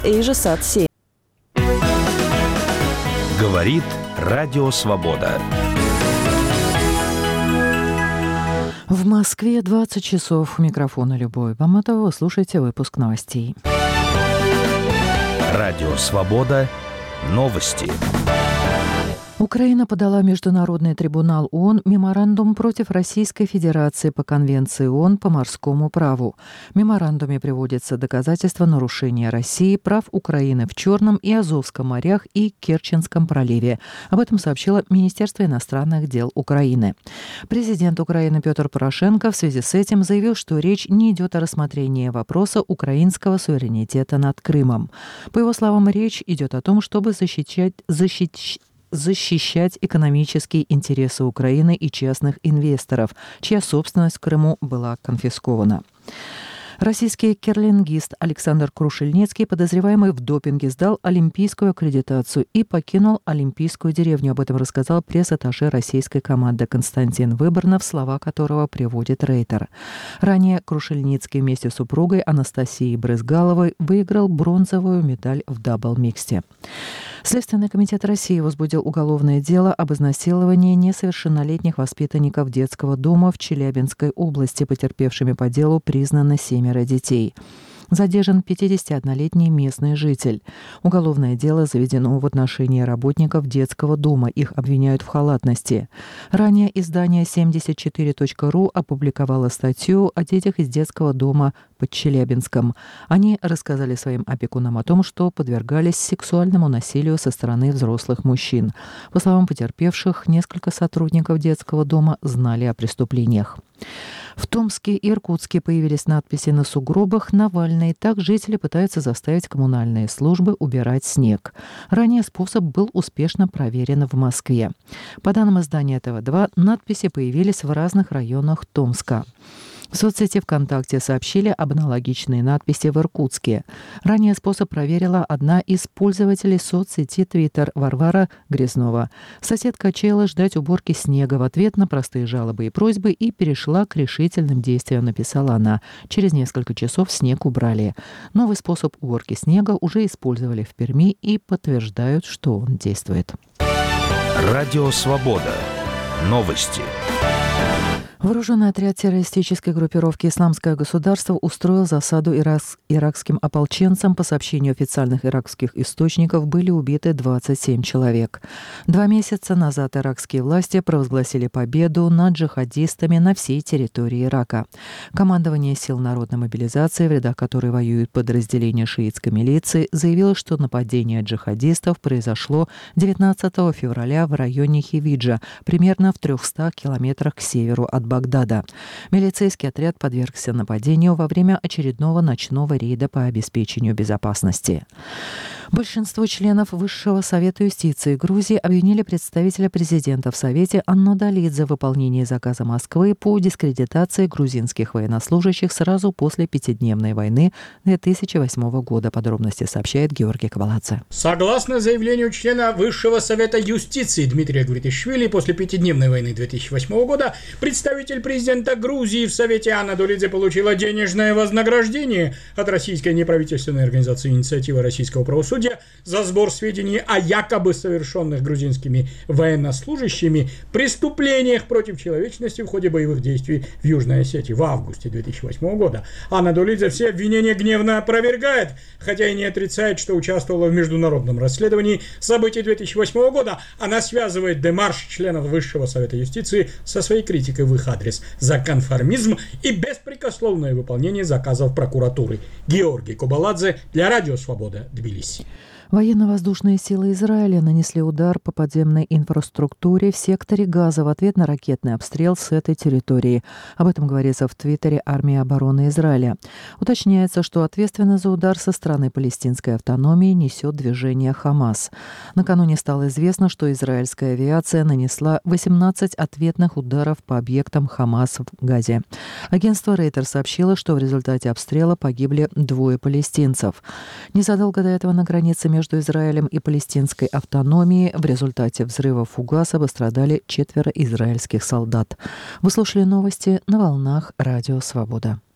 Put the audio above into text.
Ижесад-7. Говорит Радио Свобода. В Москве 20 часов. У микрофона Любовь Баматова. Вы слушаете выпуск новостей. Радио Свобода. Новости. Украина подала в Международный трибунал ООН меморандум против Российской Федерации по Конвенции ООН по морскому праву. В меморандуме приводятся доказательства нарушения России прав Украины в Черном и Азовском морях и Керченском проливе. Об этом сообщило Министерство иностранных дел Украины. Президент Украины Петр Порошенко в связи с этим заявил, что речь не идет о рассмотрении вопроса украинского суверенитета над Крымом. По его словам, речь идет о том, чтобы защищать экономические интересы Украины и частных инвесторов, чья собственность в Крыму была конфискована. Российский керлингист Александр Крушельницкий, подозреваемый в допинге, сдал олимпийскую аккредитацию и покинул Олимпийскую деревню. Об этом рассказал пресс-атташе российской команды Константин Выборнов, слова которого приводит Рейтер. Ранее Крушельницкий вместе с супругой Анастасией Брызгаловой выиграл бронзовую медаль в дабл-миксте. Следственный комитет России возбудил уголовное дело об изнасиловании несовершеннолетних воспитанников детского дома в Челябинской области. Потерпевшими по делу признаны 7 детей. Задержан 51-летний местный житель. Уголовное дело заведено в отношении работников детского дома. Их обвиняют в халатности. Ранее издание 74.ru опубликовало статью о детях из детского дома под Челябинском. Они рассказали своим опекунам о том, что подвергались сексуальному насилию со стороны взрослых мужчин. По словам потерпевших, несколько сотрудников детского дома знали о преступлениях. В Томске и Иркутске появились надписи на сугробах «Навальный». Так жители пытаются заставить коммунальные службы убирать снег. Ранее способ был успешно проверен в Москве. По данным издания ТВ2, надписи появились в разных районах Томска. В соцсети ВКонтакте сообщили об аналогичной надписи в Иркутске. Ранее способ проверила одна из пользователей соцсети Twitter Варвара Грязнова. Соседка отчаялась ждать уборки снега в ответ на простые жалобы и просьбы и перешла к решительным действиям, написала она. Через несколько часов снег убрали. Новый способ уборки снега уже использовали в Перми и подтверждают, что он действует. Радио Свобода. Новости. Вооруженный отряд террористической группировки «Исламское государство» устроил засаду иракским ополченцам. По сообщению официальных иракских источников, были убиты 27 человек. 2 месяца назад иракские власти провозгласили победу над джихадистами на всей территории Ирака. Командование сил народной мобилизации, в рядах которой воюют подразделения шиитской милиции, заявило, что нападение джихадистов произошло 19 февраля в районе Хивиджа, примерно в 300 километрах к северу от Багдада. Милицейский отряд подвергся нападению во время очередного ночного рейда по обеспечению безопасности. Большинство членов Высшего совета юстиции Грузии обвинили представителя президента в Совете Анну Далидзе за выполнение заказа Москвы по дискредитации грузинских военнослужащих сразу после пятидневной войны 2008 года. Подробности сообщает Георгий Каваладзе. Согласно заявлению члена Высшего совета юстиции Дмитрия Гвитишвили, после пятидневной войны 2008 года представитель президента Грузии в Совете Анна Далидзе получила денежное вознаграждение от российской неправительственной организации «Инициатива российского правосудия» за сбор сведений о якобы совершенных грузинскими военнослужащими преступлениях против человечности в ходе боевых действий в Южной Осетии в августе 2008 года. Анна Далидзе все обвинения гневно опровергает, хотя и не отрицает, что участвовала в международном расследовании событий 2008 года. Она связывает демарш членов Высшего совета юстиции со своей критикой в их адрес за конформизм и беспрекословное выполнение заказов прокуратуры. Георгий Кабаладзе для Радио Свобода, Тбилиси. Военно-воздушные силы Израиля нанесли удар по подземной инфраструктуре в секторе Газа в ответ на ракетный обстрел с этой территории. Об этом говорится в Твиттере армии обороны Израиля. Уточняется, что ответственность за удар со стороны палестинской автономии несет движение Хамас. Накануне стало известно, что израильская авиация нанесла 18 ответных ударов по объектам Хамас в Газе. Агентство Рейтер сообщило, что в результате обстрела погибли 2 палестинцев. Незадолго до этого на границе между Израилем и палестинской автономией в результате взрыва фугаса пострадали 4 израильских солдат. Вы слушали новости на волнах Радио Свобода.